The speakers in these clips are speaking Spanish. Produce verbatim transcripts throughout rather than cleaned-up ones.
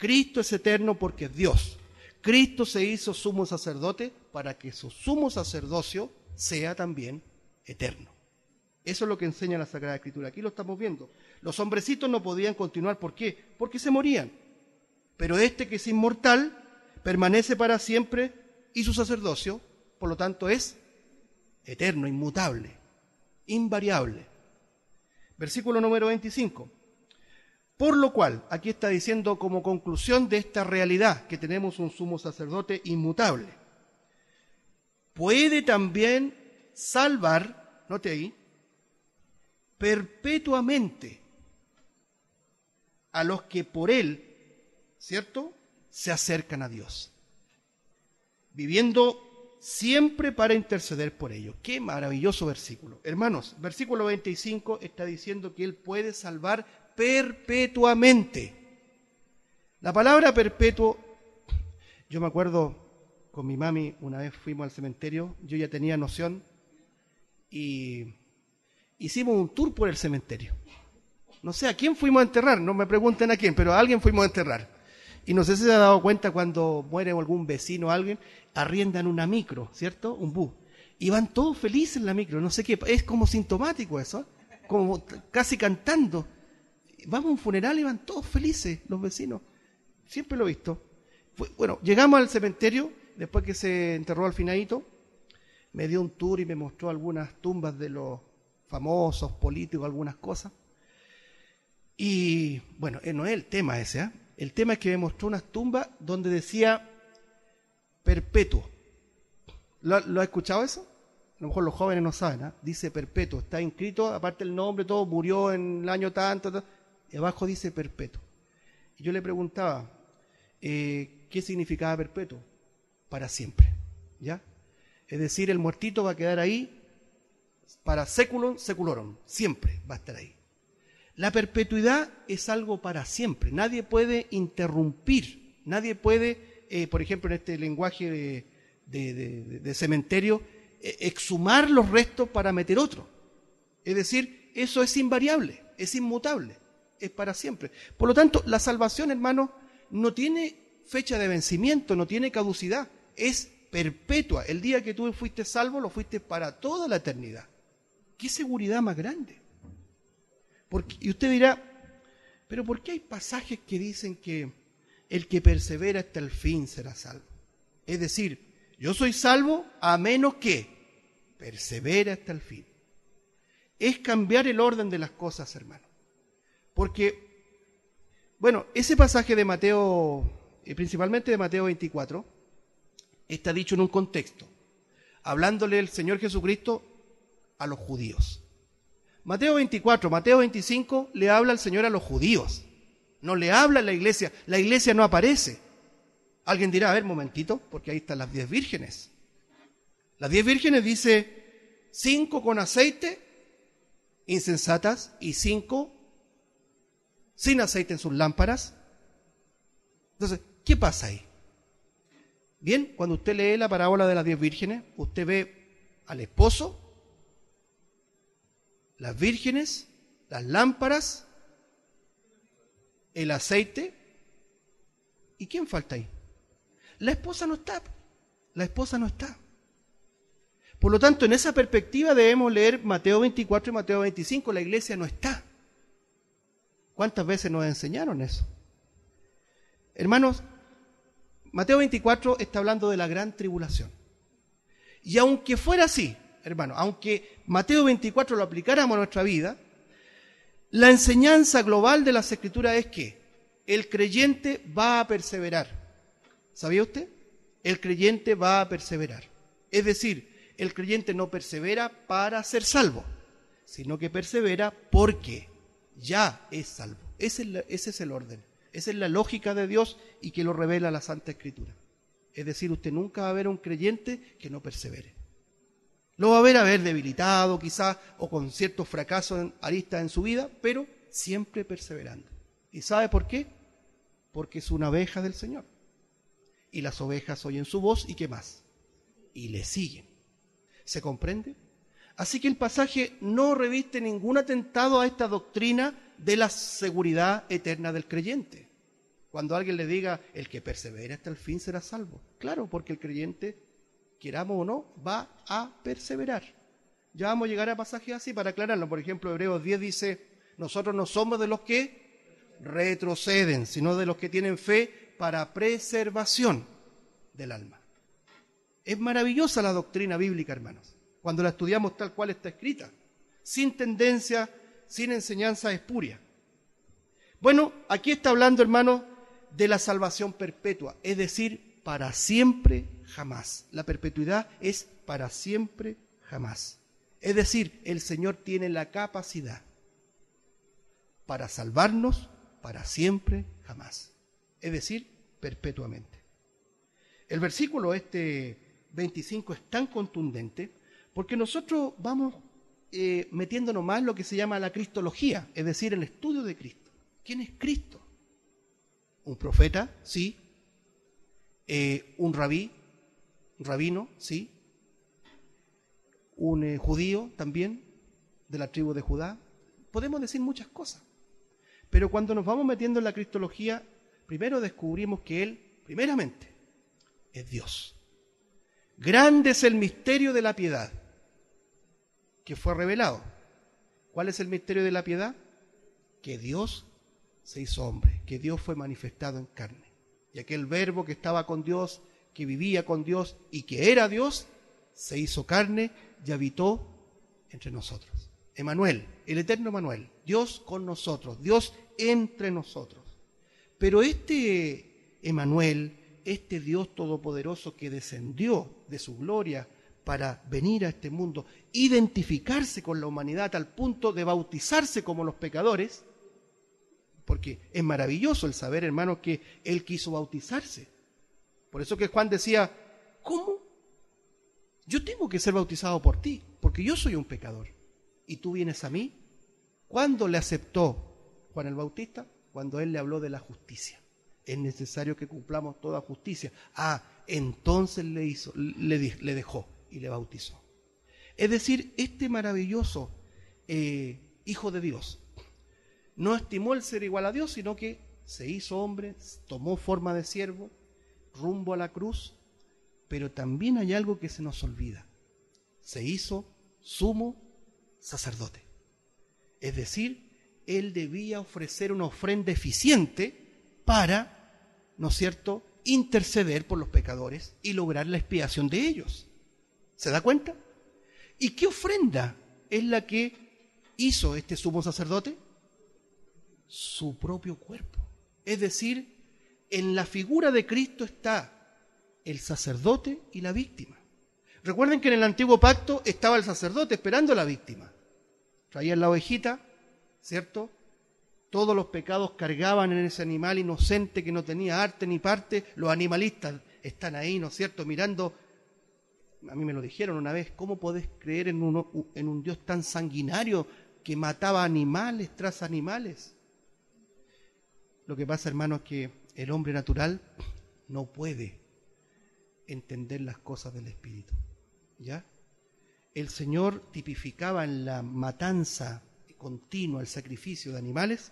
Cristo es eterno porque es Dios. Cristo se hizo sumo sacerdote para que su sumo sacerdocio sea también eterno. Eso es lo que enseña la Sagrada Escritura. Aquí lo estamos viendo. Los hombrecitos no podían continuar. ¿Por qué? Porque se morían. Pero este que es inmortal permanece para siempre y su sacerdocio, por lo tanto, es eterno, inmutable, invariable. Versículo número veinticinco. Por lo cual, aquí está diciendo como conclusión de esta realidad que tenemos un sumo sacerdote inmutable. Puede también salvar, note ahí, perpetuamente a los que por él, ¿cierto?, se acercan a Dios, viviendo siempre para interceder por ellos. Qué maravilloso versículo. Hermanos, versículo veinticinco está diciendo que él puede salvar perpetuamente. La palabra perpetuo, yo me acuerdo con mi mami, una vez fuimos al cementerio, yo ya tenía noción y hicimos un tour por el cementerio. No sé a quién fuimos a enterrar, no me pregunten a quién, pero a alguien fuimos a enterrar. Y no sé si se ha dado cuenta cuando muere algún vecino o alguien, arriendan una micro, ¿cierto? Un bus. Y van todos felices en la micro, no sé qué, es como sintomático eso, como casi cantando. Vamos a un funeral y van todos felices los vecinos. Siempre lo he visto. Bueno, llegamos al cementerio, después que se enterró al finadito, me dio un tour y me mostró algunas tumbas de los famosos, políticos, algunas cosas. Y bueno, no es el tema ese, ¿eh? El tema es que me mostró unas tumbas donde decía perpetuo. ¿Lo, ¿Lo ha escuchado eso? A lo mejor los jóvenes no saben, ¿eh? Dice perpetuo, está inscrito, aparte el nombre, todo, murió en el año tanto, tanto y abajo dice perpetuo. Y yo le preguntaba, eh, ¿qué significaba perpetuo? Para siempre, ¿ya? Es decir, el muertito va a quedar ahí para seculum seculorum, siempre va a estar ahí. La perpetuidad es algo para siempre, nadie puede interrumpir, nadie puede, eh, por ejemplo, en este lenguaje de, de, de, de cementerio, eh, exhumar los restos para meter otro. Es decir, eso es invariable, es inmutable, es para siempre. Por lo tanto, la salvación, hermano, no tiene fecha de vencimiento, no tiene caducidad, es perpetua. El día que tú fuiste salvo, lo fuiste para toda la eternidad. ¿Qué seguridad más grande? Porque, y usted dirá, pero ¿por qué hay pasajes que dicen que el que persevera hasta el fin será salvo? Es decir, yo soy salvo a menos que persevere hasta el fin. Es cambiar el orden de las cosas, hermano. Porque, bueno, ese pasaje de Mateo, principalmente de Mateo veinticuatro, está dicho en un contexto, hablándole el Señor Jesucristo a los judíos. Mateo veinticuatro, Mateo veinticinco le habla al Señor a los judíos, no le habla a la iglesia, la iglesia no aparece. Alguien dirá, a ver, momentito, porque ahí están las diez vírgenes. Las diez vírgenes dice, cinco con aceite, insensatas, y cinco sin aceite en sus lámparas. Entonces, ¿qué pasa ahí? Bien, cuando usted lee la parábola de las diez vírgenes, usted ve al esposo, las vírgenes, las lámparas, el aceite. ¿Y quién falta ahí? La esposa no está. La esposa no está. Por lo tanto, en esa perspectiva debemos leer Mateo veinticuatro y Mateo veinticinco. La iglesia no está. ¿Cuántas veces nos enseñaron eso? Hermanos, Mateo veinticuatro está hablando de la gran tribulación. Y aunque fuera así, hermano, aunque Mateo veinticuatro lo aplicáramos a nuestra vida, la enseñanza global de las Escrituras es que el creyente va a perseverar. ¿Sabía usted? El creyente va a perseverar. Es decir, el creyente no persevera para ser salvo, sino que persevera porque ya es salvo. Ese es, la, ese es el orden. Esa es la lógica de Dios y que lo revela la Santa Escritura. Es decir, usted nunca va a ver a un creyente que no persevere. Lo va a ver a ver debilitado quizás o con ciertos fracasos en aristas en su vida, pero siempre perseverando. ¿Y sabe por qué? Porque es una oveja del Señor. Y las ovejas oyen su voz y ¿qué más? Y le siguen. ¿Se comprende? Así que el pasaje no reviste ningún atentado a esta doctrina de la seguridad eterna del creyente. Cuando alguien le diga, el que persevere hasta el fin será salvo. Claro, porque el creyente, queramos o no, va a perseverar. Ya vamos a llegar a pasajes así para aclararlo. Por ejemplo, Hebreos diez dice, nosotros no somos de los que retroceden, sino de los que tienen fe para preservación del alma. Es maravillosa la doctrina bíblica, hermanos, cuando la estudiamos tal cual está escrita, sin tendencia, sin enseñanza espuria. Bueno, aquí está hablando, hermanos, de la salvación perpetua, es decir, para siempre jamás. La perpetuidad es para siempre jamás. Es decir, el Señor tiene la capacidad para salvarnos para siempre jamás. Es decir, perpetuamente. El versículo este veinticinco es tan contundente porque nosotros vamos eh, metiéndonos más en lo que se llama la cristología, es decir, el estudio de Cristo. ¿Quién es Cristo? ¿Un profeta? Sí. Eh, ¿Un rabí? ¿Un rabino? Sí. ¿Un eh, judío también? ¿De la tribu de Judá? Podemos decir muchas cosas. Pero cuando nos vamos metiendo en la cristología, primero descubrimos que Él, primeramente, es Dios. Grande es el misterio de la piedad que fue revelado. ¿Cuál es el misterio de la piedad? Que Dios se hizo hombre, que Dios fue manifestado en carne. Y aquel verbo que estaba con Dios, que vivía con Dios y que era Dios, se hizo carne y habitó entre nosotros. Emmanuel, el eterno Emmanuel, Dios con nosotros, Dios entre nosotros. Pero este Emmanuel, este Dios todopoderoso que descendió de su gloria para venir a este mundo, identificarse con la humanidad al punto de bautizarse como los pecadores, porque es maravilloso el saber, hermanos, que Él quiso bautizarse. Por eso que Juan decía, ¿cómo? Yo tengo que ser bautizado por ti, porque yo soy un pecador. ¿Y tú vienes a mí? ¿Cuándo le aceptó Juan el Bautista? Cuando Él le habló de la justicia. Es necesario que cumplamos toda justicia. Ah, entonces le hizo, le, le dejó y le bautizó. Es decir, este maravilloso eh, Hijo de Dios no estimó el ser igual a Dios, sino que se hizo hombre, tomó forma de siervo, rumbo a la cruz, pero también hay algo que se nos olvida. Se hizo sumo sacerdote. Es decir, Él debía ofrecer una ofrenda eficiente para, ¿no es cierto?, interceder por los pecadores y lograr la expiación de ellos. ¿Se da cuenta? ¿Y qué ofrenda es la que hizo este sumo sacerdote? Su propio cuerpo. Es decir, en la figura de Cristo está el sacerdote y la víctima. Recuerden que en el antiguo pacto estaba el sacerdote esperando a la víctima. Traían la ovejita, ¿cierto? Todos los pecados cargaban en ese animal inocente que no tenía arte ni parte. Los animalistas están ahí, ¿no es cierto?, mirando. A mí me lo dijeron una vez, ¿cómo podés creer en, uno, en un Dios tan sanguinario que mataba animales tras animales? Lo que pasa, hermanos, es que el hombre natural no puede entender las cosas del Espíritu, ¿ya? El Señor tipificaba en la matanza continua, el sacrificio de animales,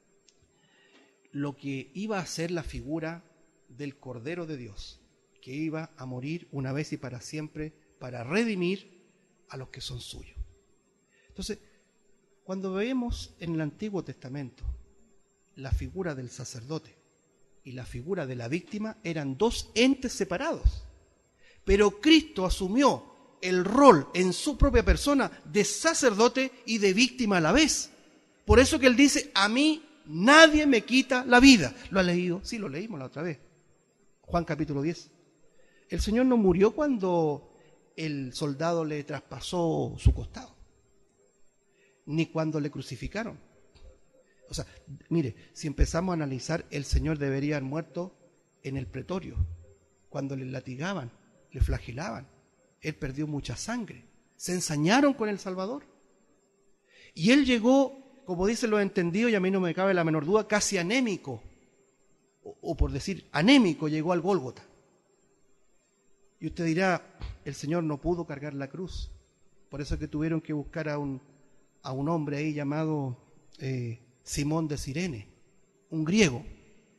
lo que iba a ser la figura del Cordero de Dios, que iba a morir una vez y para siempre para redimir a los que son suyos. Entonces, cuando vemos en el Antiguo Testamento la figura del sacerdote y la figura de la víctima, eran dos entes separados. Pero Cristo asumió el rol en su propia persona de sacerdote y de víctima a la vez. Por eso que Él dice, a mí nadie me quita la vida. ¿Lo ha leído? Sí, lo leímos la otra vez. Juan capítulo diez. El Señor no murió cuando el soldado le traspasó su costado, ni cuando le crucificaron. O sea, mire, si empezamos a analizar, el Señor debería haber muerto en el pretorio, cuando le latigaban, le flagelaban. Él perdió mucha sangre. Se ensañaron con el Salvador. Y Él llegó, como dicen los entendidos, y a mí no me cabe la menor duda, casi anémico, o, o por decir anémico, llegó al Gólgota. Y usted dirá, el Señor no pudo cargar la cruz. Por eso es que tuvieron que buscar a un, a un hombre ahí llamado... Eh, Simón de Cirene, un griego,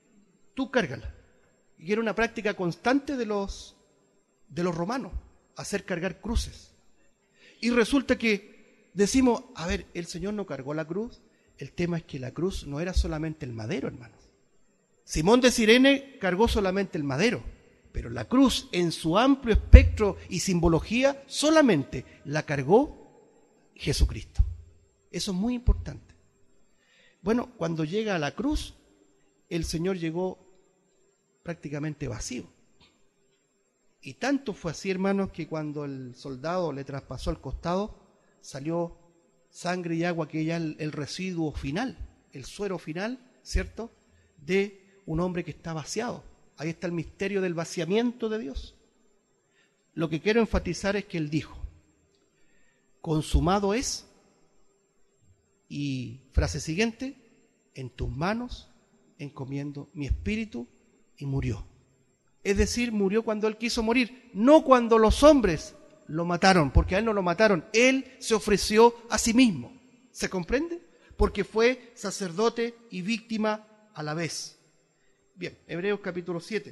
tú cárgala. Y era una práctica constante de los, de los romanos, hacer cargar cruces. Y resulta que decimos, a ver, el Señor no cargó la cruz. El tema es que la cruz no era solamente el madero, hermanos. Simón de Cirene cargó solamente el madero, pero la cruz en su amplio espectro y simbología solamente la cargó Jesucristo. Eso es muy importante. Bueno, cuando llega a la cruz, el Señor llegó prácticamente vacío. Y tanto fue así, hermanos, que cuando el soldado le traspasó el costado, salió sangre y agua, que ya el, el residuo final, el suero final, ¿cierto?, de un hombre que está vaciado. Ahí está el misterio del vaciamiento de Dios. Lo que quiero enfatizar es que Él dijo, consumado es, y frase siguiente, en tus manos encomiendo mi espíritu, y murió. Es decir, murió cuando Él quiso morir, no cuando los hombres lo mataron, porque a Él no lo mataron. Él se ofreció a sí mismo. ¿Se comprende? Porque fue sacerdote y víctima a la vez. Bien, Hebreos capítulo siete.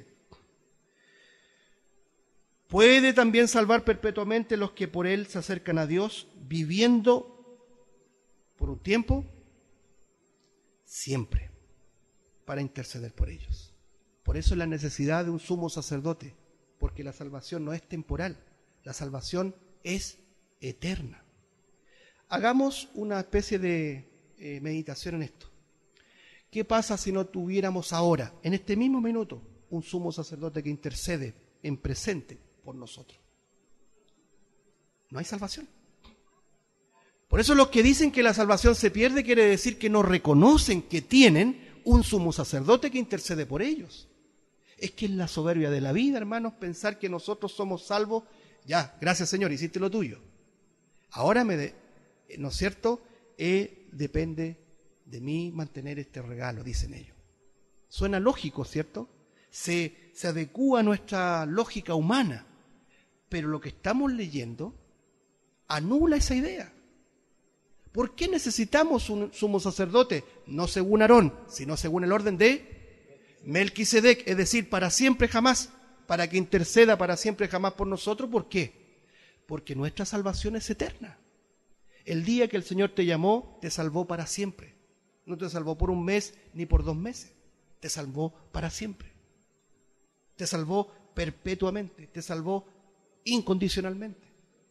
Puede también salvar perpetuamente los que por Él se acercan a Dios, viviendo por un tiempo, siempre, para interceder por ellos. Por eso la necesidad de un sumo sacerdote, porque la salvación no es temporal, la salvación es eterna. Hagamos una especie de eh, meditación en esto. ¿Qué pasa si no tuviéramos ahora, en este mismo minuto, un sumo sacerdote que intercede en presente por nosotros? No hay salvación. Por eso los que dicen que la salvación se pierde quiere decir que no reconocen que tienen un sumo sacerdote que intercede por ellos. Es que es la soberbia de la vida, hermanos, pensar que nosotros somos salvos. Ya, gracias Señor, hiciste lo tuyo. Ahora me, de, ¿no es cierto? Eh, depende de mí mantener este regalo, dicen ellos. Suena lógico, ¿cierto? Se, se adecúa a nuestra lógica humana, pero lo que estamos leyendo anula esa idea. ¿Por qué necesitamos un sumo sacerdote? No según Aarón, sino según el orden de Melquisedec, es decir, para siempre jamás, para que interceda para siempre jamás por nosotros. ¿Por qué? Porque nuestra salvación es eterna. El día que el Señor te llamó, te salvó para siempre. No te salvó por un mes ni por dos meses, te salvó para siempre. Te salvó perpetuamente, te salvó incondicionalmente.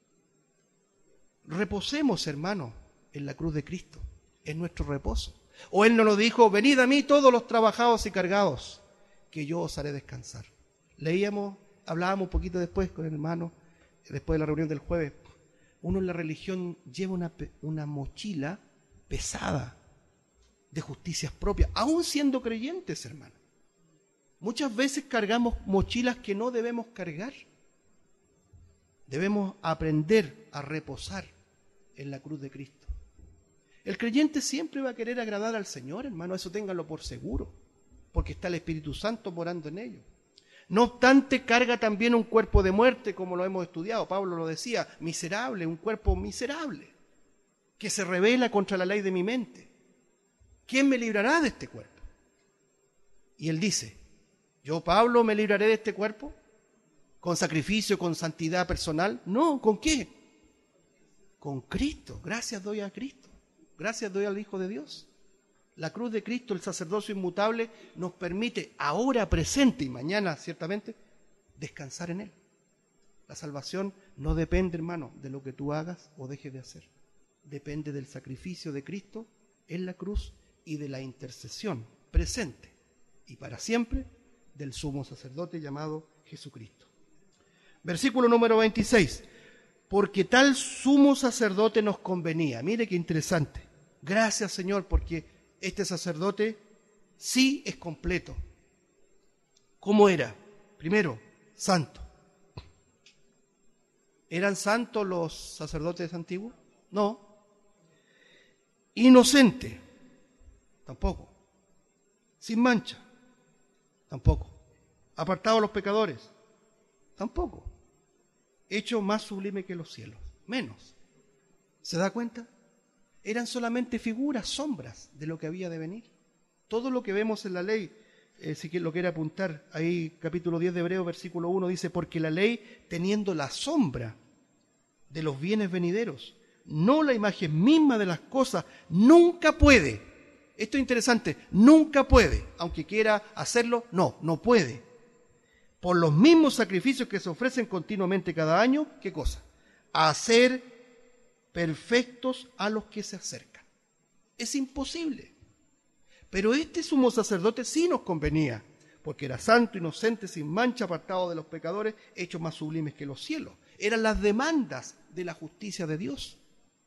Reposemos, hermanos, en la cruz de Cristo, en nuestro reposo. O Él nos lo dijo, venid a mí todos los trabajados y cargados, que yo os haré descansar. Leíamos, hablábamos un poquito después con el hermano, después de la reunión del jueves. Uno en la religión lleva una, una mochila pesada de justicias propias, aún siendo creyentes, hermano. Muchas veces cargamos mochilas que no debemos cargar. Debemos aprender a reposar en la cruz de Cristo. El creyente siempre va a querer agradar al Señor, hermano, eso ténganlo por seguro, porque está el Espíritu Santo morando en ellos. No obstante, carga también un cuerpo de muerte, como lo hemos estudiado. Pablo lo decía, miserable, un cuerpo miserable, que se rebela contra la ley de mi mente. ¿Quién me librará de este cuerpo? Y él dice, ¿yo, Pablo, me libraré de este cuerpo? ¿Con sacrificio, con santidad personal? No, ¿con qué? Con Cristo. Gracias doy a Cristo. Gracias doy al Hijo de Dios. La cruz de Cristo, el sacerdocio inmutable, nos permite ahora presente y mañana ciertamente descansar en Él. La salvación no depende, hermano, de lo que tú hagas o dejes de hacer. Depende del sacrificio de Cristo en la cruz y de la intercesión presente y para siempre del sumo sacerdote llamado Jesucristo. Versículo número veintiséis. Porque tal sumo sacerdote nos convenía. Mire qué interesante. Gracias, Señor, porque este sacerdote sí es completo. ¿Cómo era? Primero, santo. ¿Eran santos los sacerdotes antiguos? No. Inocente. Tampoco. Sin mancha. Tampoco. Apartado de los pecadores. Tampoco. Hecho más sublime que los cielos. Menos. ¿Se da cuenta? Eran solamente figuras, sombras de lo que había de venir. Todo lo que vemos en la ley, eh, si lo quiere apuntar, ahí capítulo diez de Hebreos, versículo uno, dice, porque la ley, teniendo la sombra de los bienes venideros, no la imagen misma de las cosas, nunca puede. Esto es interesante, nunca puede, aunque quiera hacerlo, no, no puede. Por los mismos sacrificios que se ofrecen continuamente cada año, ¿qué cosa? Hacer perfectos a los que se acercan. Es imposible. Pero este sumo sacerdote sí nos convenía, porque era santo, inocente, sin mancha, apartado de los pecadores, hechos más sublimes que los cielos. Eran las demandas de la justicia de Dios.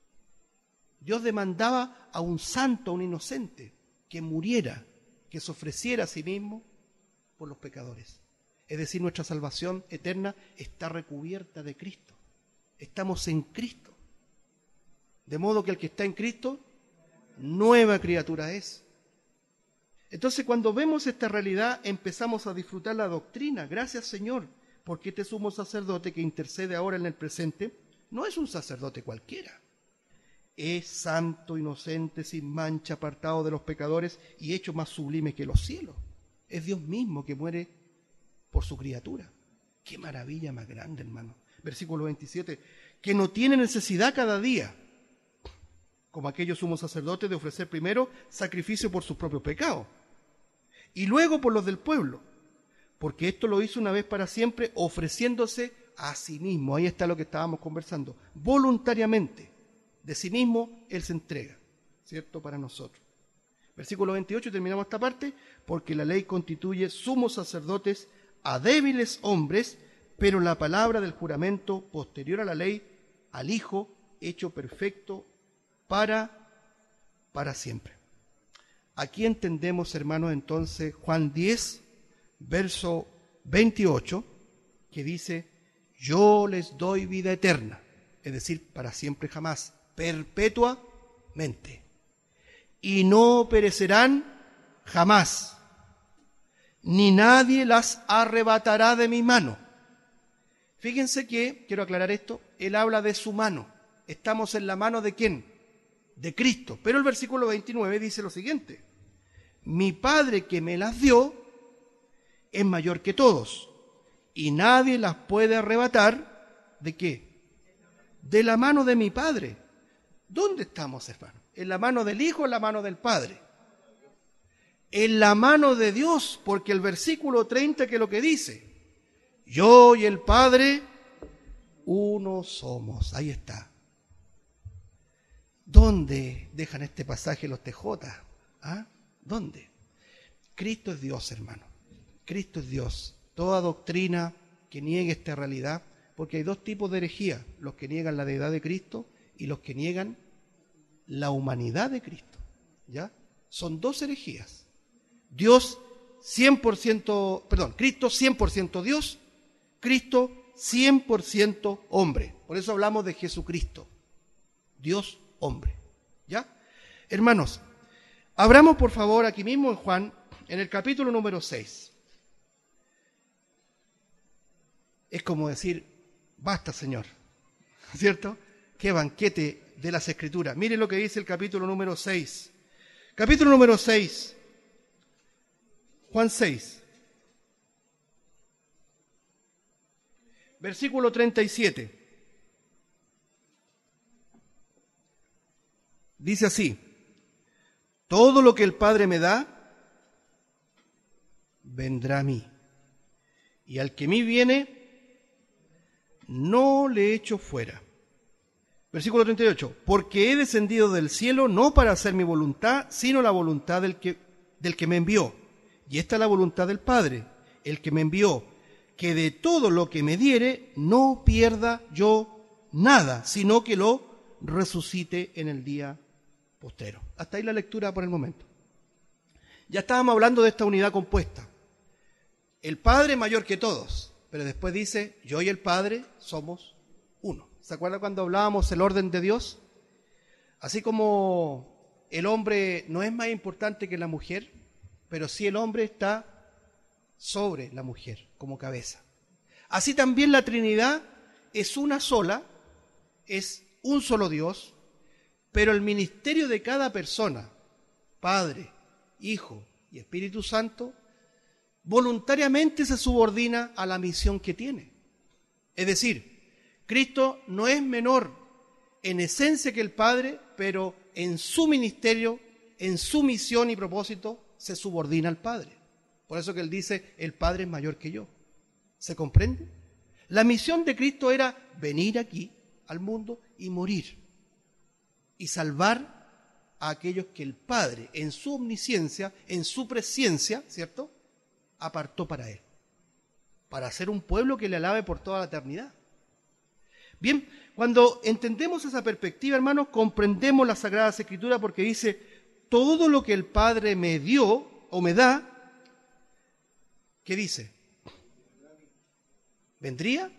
Dios demandaba a un santo, a un inocente, que muriera, que se ofreciera a sí mismo por los pecadores. Es decir, nuestra salvación eterna está recubierta de Cristo. Estamos en Cristo. De modo que el que está en Cristo, nueva criatura es. Entonces, cuando vemos esta realidad, empezamos a disfrutar la doctrina. Gracias, Señor, porque este sumo sacerdote que intercede ahora en el presente, no es un sacerdote cualquiera. Es santo, inocente, sin mancha, apartado de los pecadores y hecho más sublime que los cielos. Es Dios mismo que muere por su criatura. Qué maravilla más grande, hermano. Versículo veintisiete, que no tiene necesidad cada día, como aquellos sumos sacerdotes, de ofrecer primero sacrificio por sus propios pecados y luego por los del pueblo, porque esto lo hizo una vez para siempre, ofreciéndose a sí mismo. Ahí está lo que estábamos conversando, voluntariamente, de sí mismo Él se entrega, ¿cierto?, para nosotros. Versículo veintiocho, terminamos esta parte, porque la ley constituye sumos sacerdotes a débiles hombres, pero la palabra del juramento posterior a la ley, al Hijo, hecho perfecto para, para siempre. Aquí entendemos, hermanos, entonces Juan diez, verso veintiocho, que dice, yo les doy vida eterna, es decir, para siempre jamás, perpetuamente, y no perecerán jamás, ni nadie las arrebatará de mi mano. Fíjense que, quiero aclarar esto, él habla de su mano. Estamos en la mano de ¿quién? De Cristo. Pero el versículo veintinueve dice lo siguiente, mi Padre que me las dio es mayor que todos, y nadie las puede arrebatar, ¿de qué? De la mano de mi Padre. ¿Dónde estamos, hermano? ¿En la mano del Hijo o en la mano del Padre? En la mano de Dios, porque el versículo treinta, que es lo que dice, yo y el Padre, uno somos. Ahí está. ¿Dónde dejan este pasaje los T J? ¿Ah? ¿Dónde? Cristo es Dios, hermano. Cristo es Dios. Toda doctrina que niegue esta realidad, porque hay dos tipos de herejía, los que niegan la deidad de Cristo y los que niegan la humanidad de Cristo. ¿Ya? Son dos herejías. Dios cien por ciento, perdón, Cristo cien por ciento Dios, Cristo cien por ciento hombre. Por eso hablamos de Jesucristo, Dios hombre. ¿Ya? Hermanos, abramos por favor aquí mismo en Juan, en el capítulo número seis. Es como decir, basta, Señor, ¿cierto? Qué banquete de las Escrituras. Miren lo que dice el capítulo número seis. Capítulo número seis, Juan seis, versículo treinta y siete. Dice así, todo lo que el Padre me da, vendrá a mí. Y al que a mí viene, no le echo fuera. Versículo treinta y ocho, porque he descendido del cielo no para hacer mi voluntad, sino la voluntad del que, del que me envió. Y esta es la voluntad del Padre, el que me envió, que de todo lo que me diere, no pierda yo nada, sino que lo resucite en el día postrero. Hasta ahí la lectura por el momento. Ya estábamos hablando de esta unidad compuesta. El Padre mayor que todos, pero después dice, yo y el Padre somos uno. ¿Se acuerda cuando hablábamos el orden de Dios? Así como el hombre no es más importante que la mujer, pero sí el hombre está sobre la mujer como cabeza. Así también la Trinidad es una sola, es un solo Dios, pero el ministerio de cada persona, Padre, Hijo y Espíritu Santo, voluntariamente se subordina a la misión que tiene. Es decir, Cristo no es menor en esencia que el Padre, pero en su ministerio, en su misión y propósito, se subordina al Padre. Por eso que Él dice, el Padre es mayor que yo. ¿Se comprende? La misión de Cristo era venir aquí al mundo y morir y salvar a aquellos que el Padre, en su omnisciencia, en su presciencia, ¿cierto?, apartó para Él, para hacer un pueblo que le alabe por toda la eternidad. Bien, cuando entendemos esa perspectiva, hermanos, comprendemos las Sagradas Escrituras, porque dice, todo lo que el Padre me dio o me da, ¿qué dice? ¿Vendría?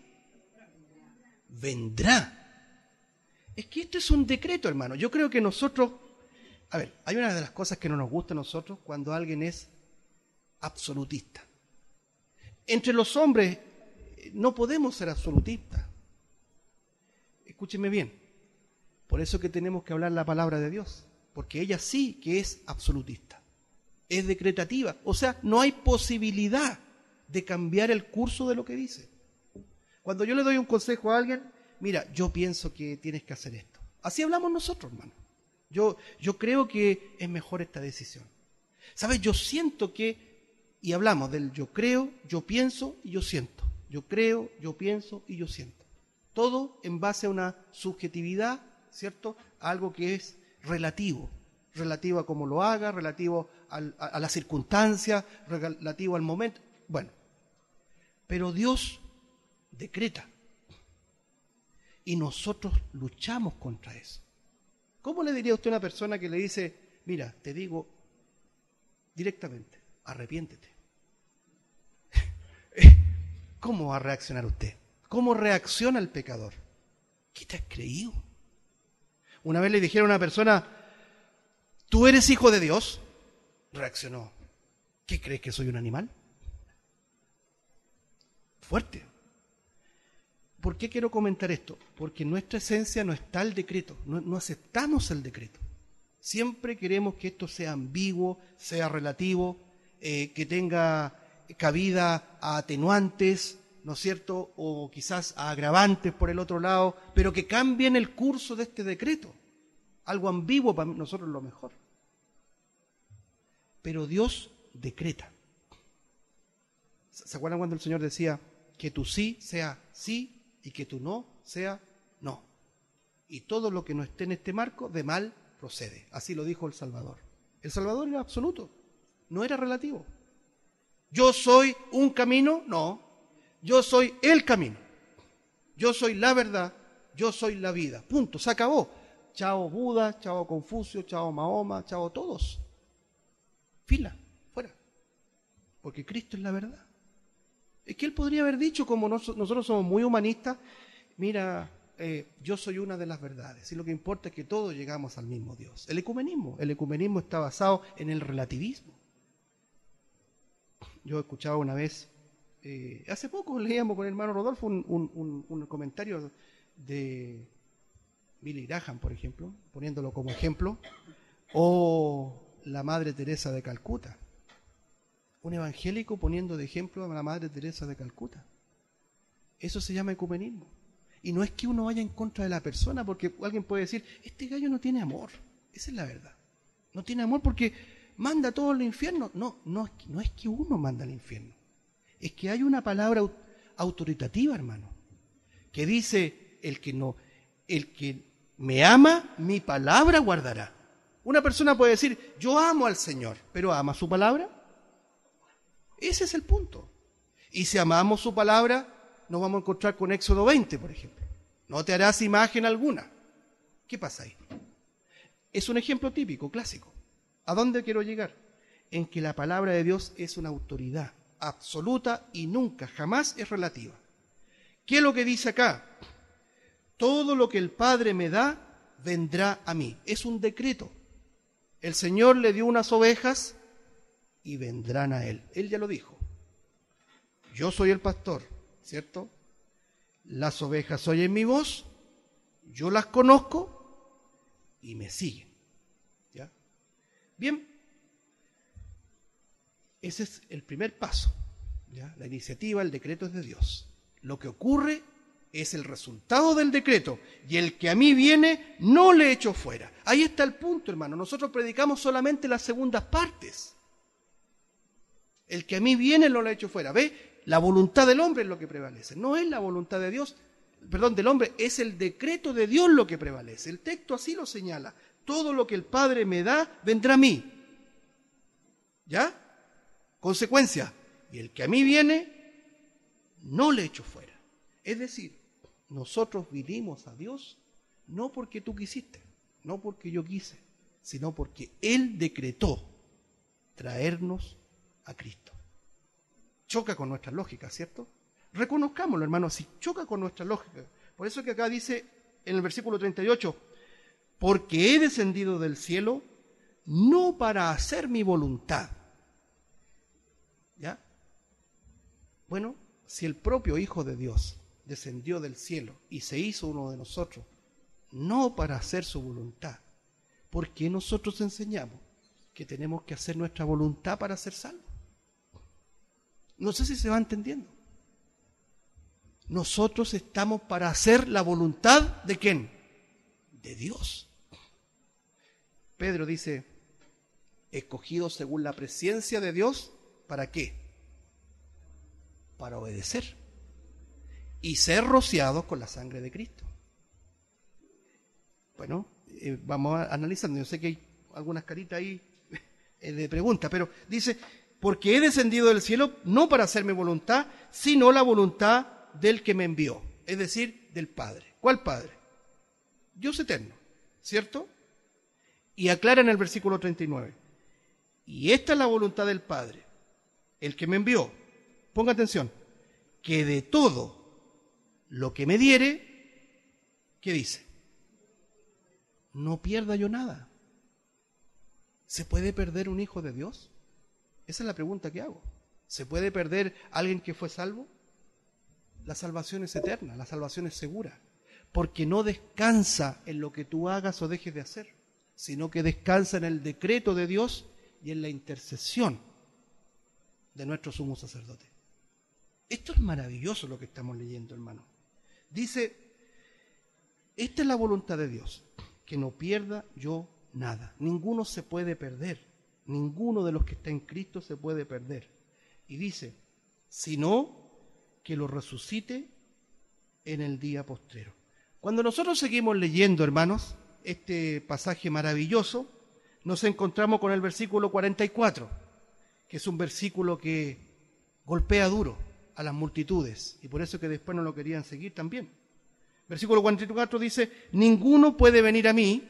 Vendrá. Es que esto es un decreto, hermano. Yo creo que nosotros, a ver, hay una de las cosas que no nos gusta a nosotros cuando alguien es absolutista. Entre los hombres no podemos ser absolutistas. Escúchenme bien. Por eso que tenemos que hablar la palabra de Dios, porque ella sí que es absolutista, es decretativa. O sea, no hay posibilidad de cambiar el curso de lo que dice. Cuando yo le doy un consejo a alguien, mira, yo pienso que tienes que hacer esto. Así hablamos nosotros, hermano. Yo, yo creo que es mejor esta decisión. ¿Sabes? Yo siento que, y hablamos del yo creo, yo pienso y yo siento. Yo creo, yo pienso y yo siento. Todo en base a una subjetividad, ¿cierto? Algo que es relativo. Relativo a cómo lo haga, relativo al, a, a las circunstancias, relativo al momento. Bueno, pero Dios decreta. Y nosotros luchamos contra eso. ¿Cómo le diría usted a una persona que le dice, mira, te digo directamente, arrepiéntete? ¿Cómo va a reaccionar usted? ¿Cómo reacciona el pecador? ¿Qué te has creído? Una vez le dijeron a una persona, ¿tú eres hijo de Dios? Reaccionó, ¿qué crees, que soy un animal? Fuerte. ¿Por qué quiero comentar esto? Porque en nuestra esencia no está el decreto, no, no aceptamos el decreto. Siempre queremos que esto sea ambiguo, sea relativo, eh, que tenga cabida a atenuantes, ¿no es cierto? O quizás a agravantes por el otro lado, pero que cambien el curso de este decreto. Algo ambiguo para nosotros es lo mejor. Pero Dios decreta. ¿Se acuerdan cuando el Señor decía que tu sí sea sí y que tu no sea no? Y todo lo que no esté en este marco de mal procede. Así lo dijo el Salvador. El Salvador era absoluto, no era relativo. Yo soy un camino, no. Yo soy el camino. Yo soy la verdad, yo soy la vida. Punto, se acabó. Chao Buda, chao Confucio, chao Mahoma, chao todos. Fila, fuera. Porque Cristo es la verdad. Es que Él podría haber dicho, como nosotros somos muy humanistas, mira, eh, yo soy una de las verdades. Y lo que importa es que todos llegamos al mismo Dios. El ecumenismo, el ecumenismo está basado en el relativismo. Yo escuchaba una vez, eh, hace poco leíamos con el hermano Rodolfo un, un, un, un comentario de Billy Graham, por ejemplo, poniéndolo como ejemplo, o la Madre Teresa de Calcuta. Un evangélico poniendo de ejemplo a la Madre Teresa de Calcuta. Eso se llama ecumenismo. Y no es que uno vaya en contra de la persona, porque alguien puede decir, este gallo no tiene amor. Esa es la verdad. No tiene amor porque manda a todos al infierno. No, no, no es que uno manda al infierno. Es que hay una palabra autoritativa, hermano, que dice, el que no, el que me ama, mi palabra guardará. Una persona puede decir, yo amo al Señor, pero ¿ama su palabra? Ese es el punto. Y si amamos su palabra, nos vamos a encontrar con Éxodo veinte, por ejemplo. No te harás imagen alguna. ¿Qué pasa ahí? Es un ejemplo típico, clásico. ¿A dónde quiero llegar? En que la palabra de Dios es una autoridad absoluta y nunca, jamás es relativa. ¿Qué es lo que dice acá? Todo lo que el Padre me da, vendrá a mí. Es un decreto. El Señor le dio unas ovejas y vendrán a Él. Él ya lo dijo. Yo soy el pastor, ¿cierto? Las ovejas oyen mi voz, yo las conozco y me siguen. ¿Ya? Bien, ese es el primer paso. ¿Ya? La iniciativa, el decreto es de Dios. Lo que ocurre es el resultado del decreto, y el que a mí viene no le echo fuera. Ahí está el punto, hermano. Nosotros predicamos solamente las segundas partes. El que a mí viene no le echo fuera. ¿Ve? La voluntad del hombre es lo que prevalece. No es la voluntad de Dios, perdón, del hombre, es el decreto de Dios lo que prevalece. El texto así lo señala. Todo lo que el Padre me da, vendrá a mí. ¿Ya? Consecuencia. Y el que a mí viene, no le echo fuera. Es decir, nosotros vinimos a Dios no porque tú quisiste, no porque yo quise, sino porque Él decretó traernos a Cristo. Choca con nuestra lógica, ¿cierto? Reconozcámoslo, hermano, si choca con nuestra lógica. Por eso que acá dice en el versículo treinta y ocho, porque he descendido del cielo no para hacer mi voluntad. ¿Ya? Bueno, si el propio Hijo de Dios descendió del cielo y se hizo uno de nosotros, no para hacer su voluntad, ¿por qué nosotros enseñamos que tenemos que hacer nuestra voluntad para ser salvos? No sé si se va entendiendo. Nosotros estamos para hacer la voluntad ¿de quién? De Dios. Pedro dice, escogidos según la presciencia de Dios, ¿para qué? Para obedecer y ser rociados con la sangre de Cristo. Bueno, eh, vamos a analizando. Yo sé que hay algunas caritas ahí eh, de pregunta, pero dice, porque he descendido del cielo no para hacer mi voluntad, sino la voluntad del que me envió, es decir, del Padre. ¿Cuál Padre? Dios eterno, ¿cierto? Y aclara en el versículo treinta y nueve, y esta es la voluntad del Padre, el que me envió, ponga atención, que de todo lo que me diere, ¿qué dice? No pierda yo nada. ¿Se puede perder un hijo de Dios? Esa es la pregunta que hago. ¿Se puede perder alguien que fue salvo? La salvación es eterna, la salvación es segura, porque no descansa en lo que tú hagas o dejes de hacer, sino que descansa en el decreto de Dios y en la intercesión de nuestro sumo sacerdote. Esto es maravilloso lo que estamos leyendo, hermano. Dice, esta es la voluntad de Dios, que no pierda yo nada. Ninguno se puede perder, ninguno de los que está en Cristo se puede perder. Y dice, sino que lo resucite en el día postrero. Cuando nosotros seguimos leyendo, hermanos, este pasaje maravilloso, nos encontramos con el versículo cuarenta y cuatro, que es un versículo que golpea duro a las multitudes, y por eso que después no lo querían seguir también. Versículo cuarenta y cuatro dice, ninguno puede venir a mí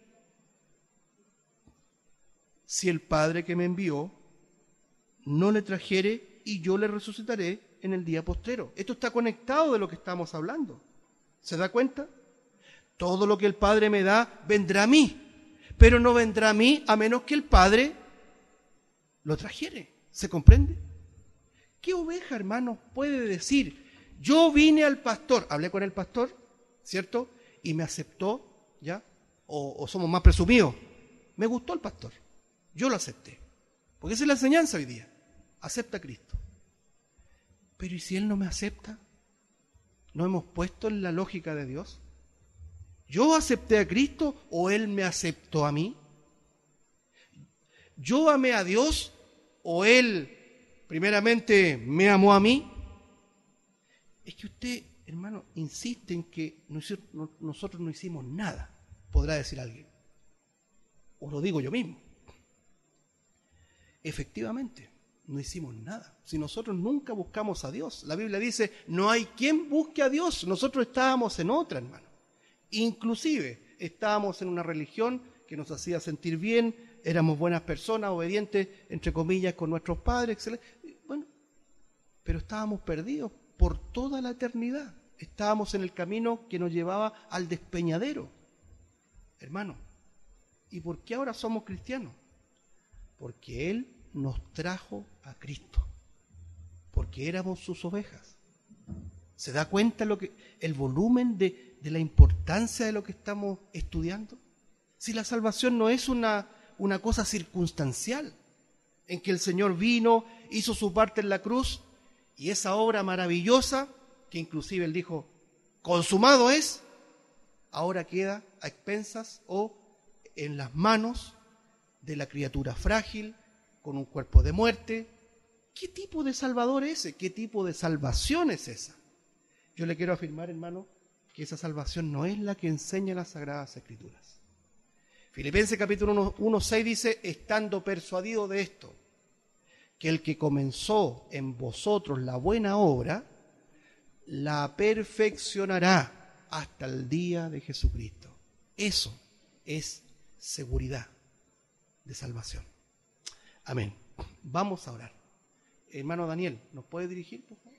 si el Padre que me envió no le trajere, y yo le resucitaré en el día postrero. Esto está conectado de lo que estamos hablando. ¿Se da cuenta? Todo lo que el Padre me da vendrá a mí, pero no vendrá a mí a menos que el Padre lo trajere. ¿Se comprende? ¿Qué oveja, hermano, puede decir, yo vine al pastor, hablé con el pastor, ¿cierto? Y me aceptó, ¿ya? O, o somos más presumidos, me gustó el pastor, yo lo acepté. Porque esa es la enseñanza hoy día. Acepta a Cristo. Pero ¿y si Él no me acepta? ¿No hemos puesto en la lógica de Dios? ¿Yo acepté a Cristo o Él me aceptó a mí? ¿Yo amé a Dios o Él primeramente me amó a mí? Es que usted, hermano, insiste en que nosotros no hicimos nada, podrá decir alguien. Os lo digo yo mismo. Efectivamente, no hicimos nada. Si nosotros nunca buscamos a Dios. La Biblia dice, no hay quien busque a Dios. Nosotros estábamos en otra, hermano. Inclusive, estábamos en una religión que nos hacía sentir bien, éramos buenas personas, obedientes, entre comillas, con nuestros padres, excelente. Bueno, pero estábamos perdidos por toda la eternidad. Estábamos en el camino que nos llevaba al despeñadero. Hermano, ¿y por qué ahora somos cristianos? Porque Él nos trajo a Cristo, porque éramos sus ovejas. ¿Se da cuenta lo que, el volumen de, de la importancia de lo que estamos estudiando? Si la salvación no es una, una cosa circunstancial, en que el Señor vino, hizo su parte en la cruz Y esa obra maravillosa, que inclusive él dijo, consumado es, ahora queda a expensas o en las manos de la criatura frágil, con un cuerpo de muerte. ¿Qué tipo de Salvador es ese? ¿Qué tipo de salvación es esa? Yo le quiero afirmar, hermano, que esa salvación no es la que enseñan las Sagradas Escrituras. Filipenses capítulo uno, seis dice, estando persuadido de esto, que el que comenzó en vosotros la buena obra, la perfeccionará hasta el día de Jesucristo. Eso es seguridad de salvación. Amén. Vamos a orar. Hermano Daniel, ¿nos puede dirigir, por favor?